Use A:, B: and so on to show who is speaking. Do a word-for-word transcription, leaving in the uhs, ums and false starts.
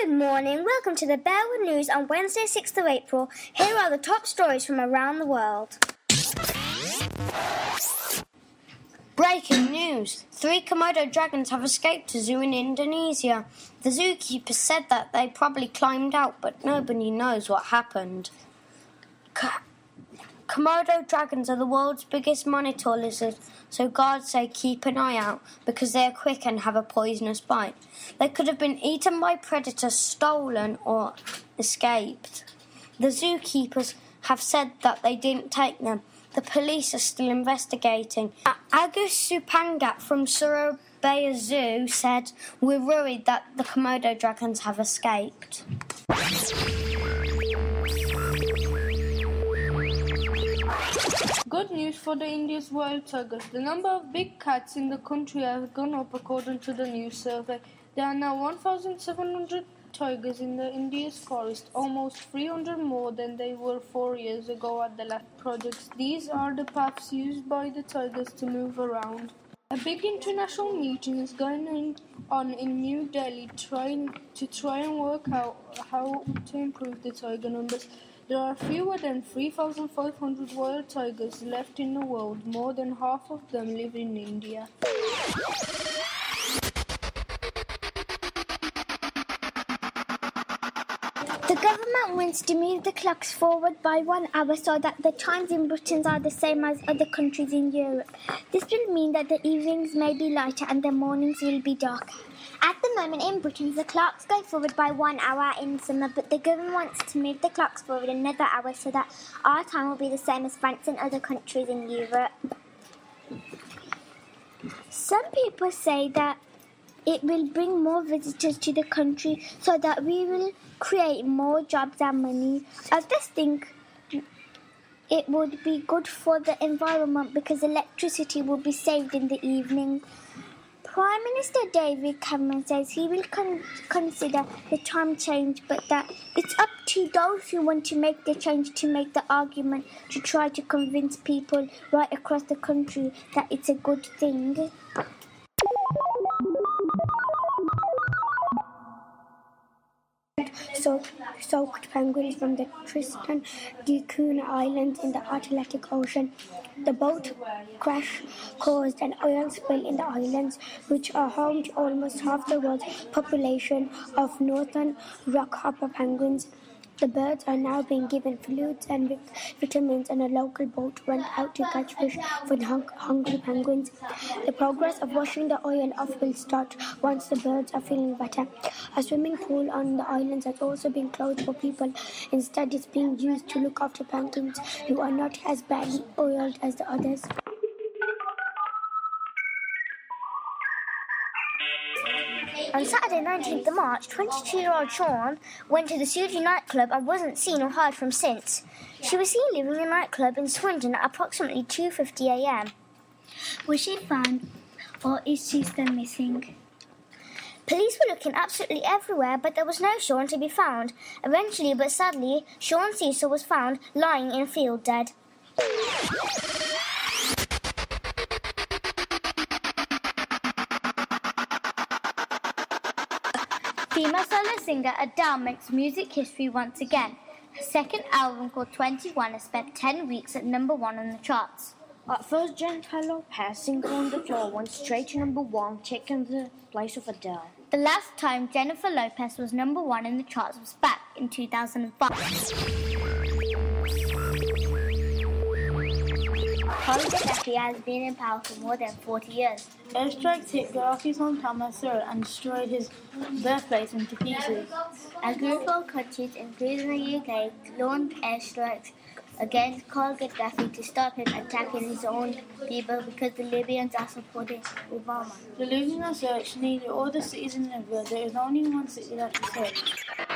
A: Good morning, welcome to the Bearwood News on Wednesday sixth of April. Here are the top stories from around the world. Breaking news. Three Komodo dragons have escaped a zoo in Indonesia. The zookeeper said that they probably climbed out, but nobody knows what happened. K- Komodo dragons are the world's biggest monitor lizard, so guards say keep an eye out because they are quick and have a poisonous bite. They could have been eaten by predators, stolen or escaped. The zookeepers have said that they didn't take them. The police are still investigating. Agus Supangat from Surabaya Zoo said, "We're worried that the Komodo dragons have escaped."
B: Good news for the India's wild tigers. The number of big cats in the country has gone up according to the new survey. There are now one thousand seven hundred tigers in the India's forest, almost three hundred more than they were four years ago at the last projects. These are the paths used by the tigers to move around. A big international meeting is going on in New Delhi trying to try and work out how to improve the tiger numbers. There are fewer than three thousand five hundred wild tigers left in the world. More than half of them live in India.
A: The government wants to move the clocks forward by one hour so that the times in Britain are the same as other countries in Europe. This will mean that the evenings may be lighter and the mornings will be darker. At the moment in Britain, the clocks go forward by one hour in summer, but the government wants to move the clocks forward another hour so that our time will be the same as France and other countries in Europe. Some people say that it will bring more visitors to the country so that we will create more jobs and money. Others think it would be good for the environment because electricity will be saved in the evening. Prime Minister David Cameron says he will con- consider the time change, but that it's up to those who want to make the change to make the argument to try to convince people right across the country that it's a good thing. So, soaked penguins from the Tristan da Cunha Islands in the Atlantic Ocean. The boat crash caused an oil spill in the islands, which are home to almost half the world's population of northern rockhopper penguins. The birds are now being given fluids and vic- vitamins, and a local boat went out to catch fish for the hung- hungry penguins. The progress of washing the oil off will start once the birds are feeling better. A swimming pool on the islands has also been closed for people. Instead, it's being used to look after penguins who are not as badly oiled as the others. On Saturday nineteenth of March, twenty-two-year-old Sean went to the Suji nightclub and wasn't seen or heard from since. She was seen leaving the nightclub in Swindon at approximately two fifty a.m.
C: Was she found, or is she still missing?
A: Police were looking absolutely everywhere, but there was no Sean to be found. Eventually, but sadly, Sean Cecil was found lying in a field dead.
C: Female solo singer Adele makes music history once again. Her second album, called twenty-one, has spent ten weeks at number one on the charts.
D: At first, Jennifer Lopez, Single on the Floor, went straight to number one, taking the place of Adele.
C: The last time Jennifer Lopez was number one in the charts was back in two thousand five.
A: Holly Gaddafi has been in power for more than forty years.
E: Airstrikes hit Gaddafi's hometown Masur and destroyed his birthplace into pieces.
A: A group of countries, including the U K, launched airstrikes against Gaddafi to stop him attacking his own people because the Libyans are supporting Obama.
E: The Libyans searched nearly all the cities in Libya. There is only one city left to save.